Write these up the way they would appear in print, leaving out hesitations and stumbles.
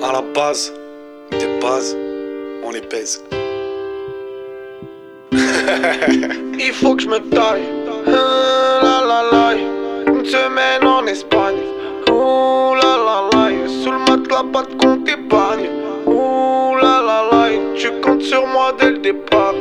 À la base, des bases, on les pèse. Il faut que je me taille. La la la. Une semaine en Espagne. Ouh la la la. Sous le matelas, pas de compte épargne. Ouh la la la. Tu comptes sur moi dès le départ.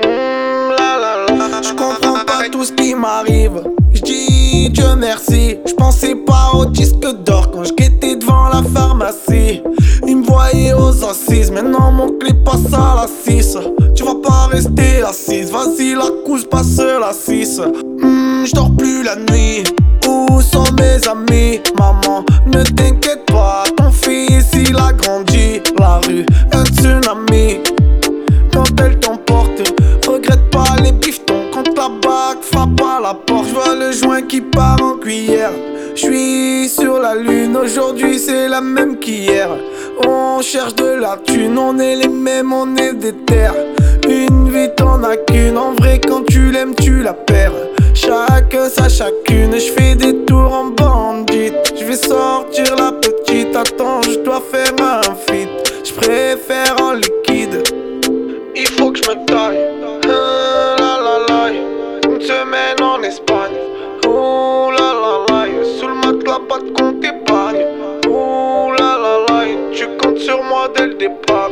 La la la. Je comprends pas tout ce qui m'arrive. J'dis Dieu merci. J'pensais pas au disque d'or quand j'étais devant la pharmacie. Ils me voyaient aux assises. Maintenant mon clip passe à la 6. Tu vas pas rester assise. Vas-y la couche passe la 6. J'dors plus la nuit. Où sont mes amis? Maman, ne t'inquiète pas. Ton fils il a grandi. La rue, un tsunami. Quand elle t'emporte, regrette pas les bifetons. Quand la bague frappe à la porte, j'vois le joint qui part en cuillère. J'suis sur la lune, aujourd'hui c'est la même qu'hier. On cherche de la thune, on est les mêmes, on est des terres. Une vie t'en as qu'une, en vrai quand tu l'aimes tu la perds. Chacun sa chacune, j'fais des tours en bandite. J'vais sortir la petite, attends je dois faire un feat. J'préfère en liquide. Il faut que je me taille. La la la. Une semaine en Espagne. Ouh la la la. Sous le matelas, pas de compte épargne. Ouh la la la. Tu comptes sur moi dès le départ.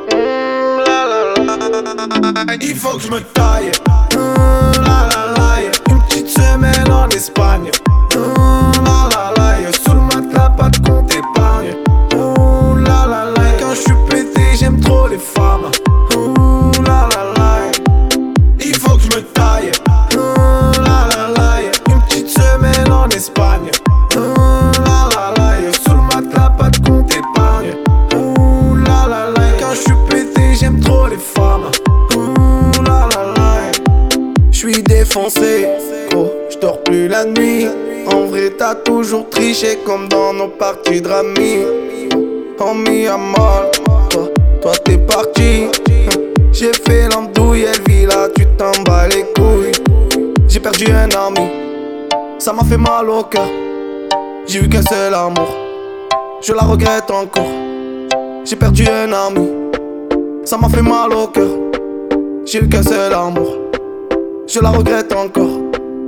La la la. Il faut que je me taille. La la la. Une petite semaine en Espagne. La la la. Sous le matelas, pas de compte épargne. Ouh la la la. Quand je suis pété, j'aime trop les femmes. La la la. Il faut que je me taille. La la la. Une petite semaine en Espagne. La la la. Sous le matelas, pas de compte épargne. La la la. Quand je suis pété, j'aime trop les femmes. La la la. J'suis défoncé, oh, j'dors plus la nuit. En vrai t'as toujours triché comme dans nos parties de rami. En mis à mort, toi t'es parti. J'ai fait l'andouille, elle vit là, tu t'en bats les couilles. J'ai perdu un ami, ça m'a fait mal au cœur. J'ai eu qu'un seul amour, je la regrette encore. J'ai perdu un ami, ça m'a fait mal au cœur. J'ai eu qu'un seul amour, je la regrette encore.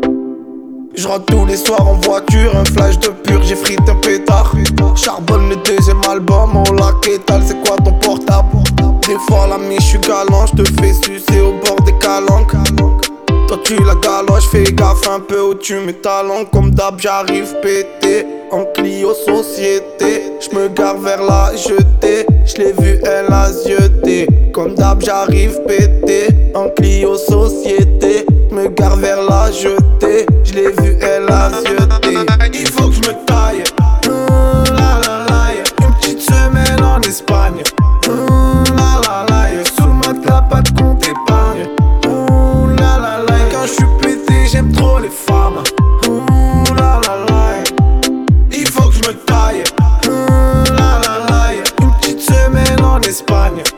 Je rentre tous les soirs en voiture, un flash de pur, j'ai frite un pétard. Charbonne le deuxième album, oh la qu'étale, c'est quoi ton portable? Des fois l'ami, j'suis galant, j'te fais sucer au bord des calanques. Toi tu la galoche, fais gaffe un peu où tu mets ta langue. Comme d'hab j'arrive pété, en Clio société. J'me gare vers la jetée, j'l'ai vu elle a zioté. Comme d'hab j'arrive pété, en Clio société. Me gare vers la jetée, j'l'ai vu elle a zioté. Il faut que je me taille. La la la. Une petite semaine en Espagne. La la la. Sous le matelas, pas de compte épargne. La la la. Quand je suis pété, j'aime trop les femmes. La la la. Il faut que je me taille. La la la. Une petite semaine en Espagne.